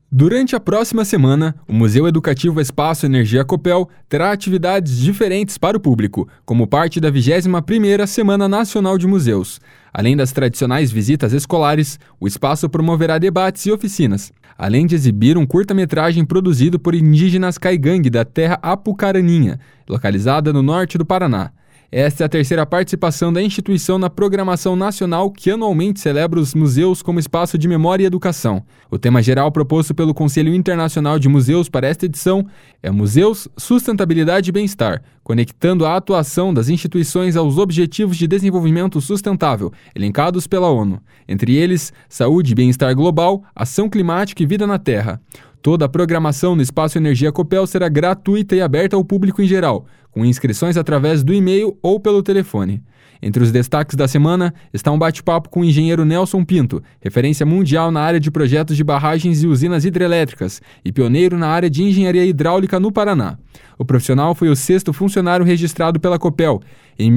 Durante a próxima semana, o Museu Educativo Espaço Energia Copel terá atividades diferentes para o público, como parte da 21ª Semana Nacional de Museus. Além das tradicionais visitas escolares, o espaço promoverá debates e oficinas, além de exibir um curta-metragem produzido por indígenas caigangue da terra Apucaraninha, localizada no norte do Paraná. Esta é a terceira participação da instituição na programação nacional que anualmente celebra os museus como espaço de memória e educação. O tema geral proposto pelo Conselho Internacional de Museus para esta edição é Museus, Sustentabilidade e Bem-Estar, conectando a atuação das instituições aos Objetivos de Desenvolvimento Sustentável, elencados pela ONU. Entre eles, saúde e bem-estar global, ação climática e vida na Terra. Toda a programação no Espaço Energia Copel será gratuita e aberta ao público em geral, com inscrições através do e-mail ou pelo telefone. Entre os destaques da semana está um bate-papo com o engenheiro Nelson Pinto, referência mundial na área de projetos de barragens e usinas hidrelétricas e pioneiro na área de engenharia hidráulica no Paraná. O profissional foi o 6º funcionário registrado pela Copel, em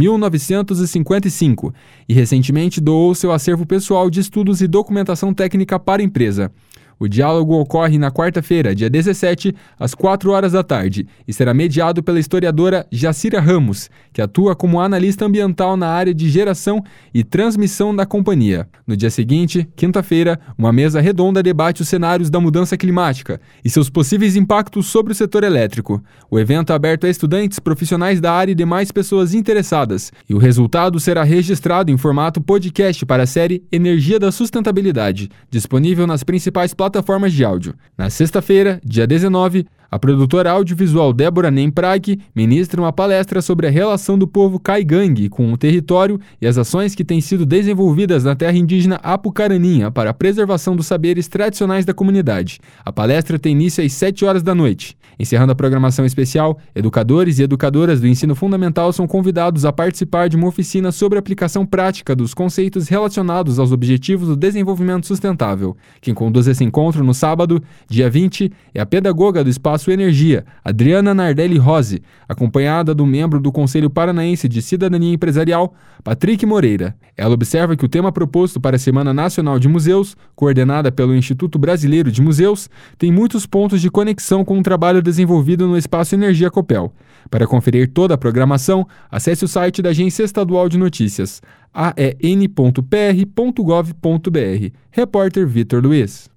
1955, e recentemente doou seu acervo pessoal de estudos e documentação técnica para a empresa. O diálogo ocorre na quarta-feira, dia 17, às 4 da tarde, e será mediado pela historiadora Jacira Ramos, que atua como analista ambiental na área de geração e transmissão da companhia. No dia seguinte, quinta-feira, uma mesa redonda debate os cenários da mudança climática e seus possíveis impactos sobre o setor elétrico. O evento é aberto a estudantes, profissionais da área e demais pessoas interessadas, e o resultado será registrado em formato podcast para a série Energia da Sustentabilidade, disponível nas principais plataformas de áudio. Na sexta-feira, dia 19, a produtora audiovisual Débora Nemprag ministra uma palestra sobre a relação do povo caigangue com o território e as ações que têm sido desenvolvidas na terra indígena Apucaraninha para a preservação dos saberes tradicionais da comunidade. A palestra tem início às 7 da noite. Encerrando a programação especial, educadores e educadoras do ensino fundamental são convidados a participar de uma oficina sobre a aplicação prática dos conceitos relacionados aos Objetivos do Desenvolvimento Sustentável. Quem conduz esse encontro no sábado, dia 20, é a pedagoga do Espaço Energia, Adriana Nardelli Rose, acompanhada do membro do Conselho Paranaense de Cidadania Empresarial, Patrick Moreira. Ela observa que o tema proposto para a Semana Nacional de Museus, coordenada pelo Instituto Brasileiro de Museus, tem muitos pontos de conexão com o trabalho desenvolvido no Espaço Energia Copel. Para conferir toda a programação, acesse o site da Agência Estadual de Notícias, aen.pr.gov.br. Repórter Vitor Luiz.